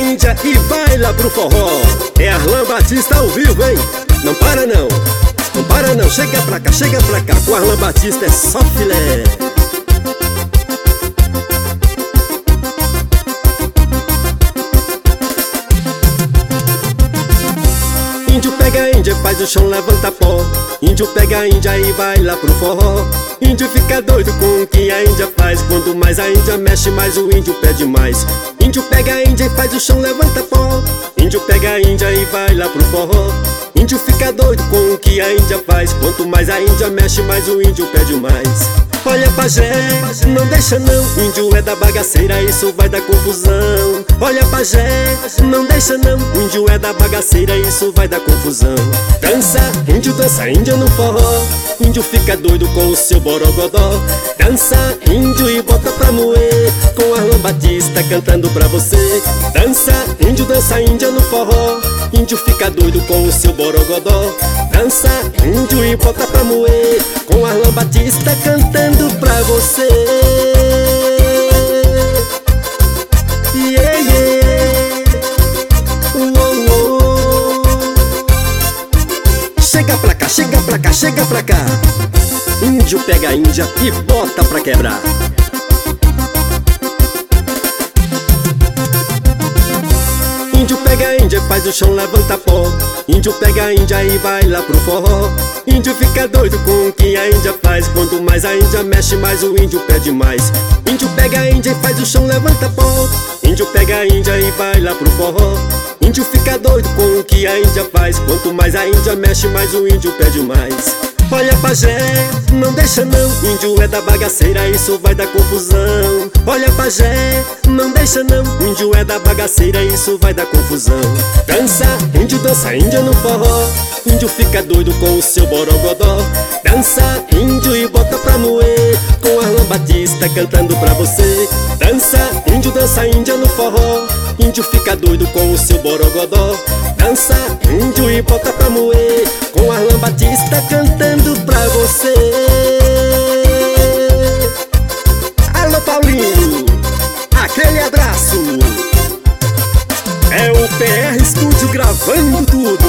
Índia e vai lá pro forró. É Arlan Batista ao vivo, hein? Não para não, não para não. Chega pra cá, com Arlan Batista é só filé. Índio pega a Índia, faz o chão, levanta pó. Índio pega a Índia e vai lá pro forró. Índio fica doido com o que a Índia faz. Quanto mais a Índia mexe, mais o índio pede mais. Índio pega a Índia e faz o chão, levanta pó. Índio pega a Índia e vai lá pro forró. Índio fica doido com o que a Índia faz. Quanto mais a Índia mexe, mais o índio pede mais. Olha pajé, não deixa não, índio é da bagaceira, isso vai dar confusão. Olha pajé, não deixa não, índio é da bagaceira, isso vai dar confusão. Dança, índio no forró. Índio fica doido com o seu borogodó. Dança, índio e bota pra moer, com Arlan Batista cantando pra você. Dança, índia no forró. Índio fica doido com o seu borogodó. Dança, índio e bota pra moer, com Arlan Batista cantando pra você. Yeah, yeah. Uou, uou. Chega pra cá. Índio pega a Índia e bota pra quebrar. Índio pega a Índia, faz o chão, levanta pó. Índio pega a Índia e vai lá pro forró. Índio fica doido com o que a Índia faz. Quanto mais a Índia mexe, mais o índio pede mais. Índio pega a Índia e faz o chão, levanta pó. Índio pega a Índia e vai lá pro forró. Índio fica doido com o que a Índia faz. Quanto mais a Índia mexe, mais o índio pede mais. Olha pajé, não deixa não, índio é da bagaceira, isso vai dar confusão. Olha pajé, não deixa não, índio é da bagaceira, isso vai dar confusão. Dança, índia no forró. Índio fica doido com o seu borogodó. Dança, índio e bota pra moer, com Arlan Batista cantando pra você. Dança, índia no forró. Índio fica doido com o seu borogodó. Dança, índio e bota pra moer, com Arlan Batista cantando pra você. Alô Paulinho, aquele abraço. É o PR Studio gravando tudo.